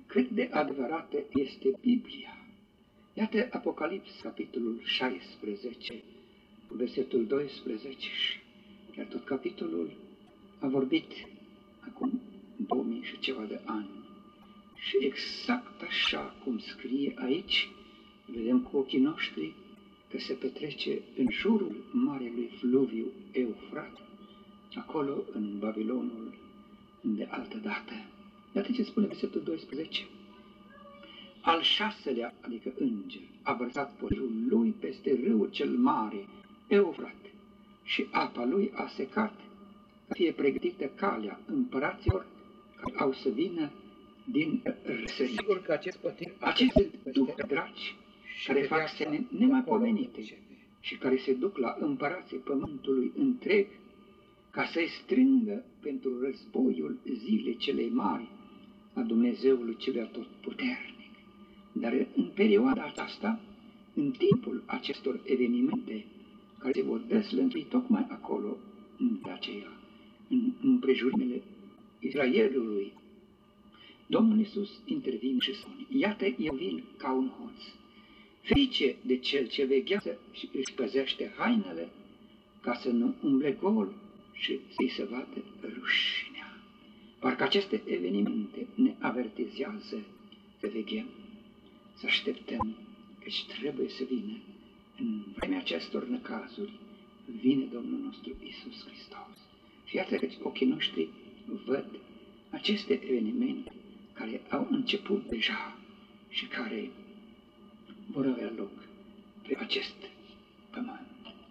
cât de adevărată este Biblia. Iată Apocalips, capitolul 16, versetul 12 și chiar tot capitolul a vorbit acum 2000 și ceva de ani. Și exact așa cum scrie aici, vedem cu ochii noștri că se petrece în jurul marelui fluviu Eufrat, acolo în Babilonul de altă dată. Iată ce spune versetul 12. Al șaselea, adică înger, a vărsat potirul lui peste râul cel mare, Eufrat, și apa lui a secat, ca fie pregătită calea împăraților care au să vină din răsărit. Sigur că acest potir, aceste duh dragi care fac semne nemaipomenite și care se duc la împărații pământului întreg ca să-i strângă pentru războiul zilei celei mari a Dumnezeului celui atotputernic. Dar în perioada aceasta, în timpul acestor evenimente care se vor deslăntui tocmai acolo, de aceea, în împrejurimile Israelului, Domnul Iisus intervine și spune: iată, eu vin ca un hoț. Ferice de cel ce veghează și își păzește hainele, ca să nu umble gol și să-i se vadă rușinea. Parcă aceste evenimente ne avertizează să veghem, să așteptăm, căci trebuie să vină. În vremea acestor necazuri vine Domnul nostru Iisus Hristos. Fiată că ochii noștri văd aceste evenimente care au început deja și care vor avea loc pe acest pământ.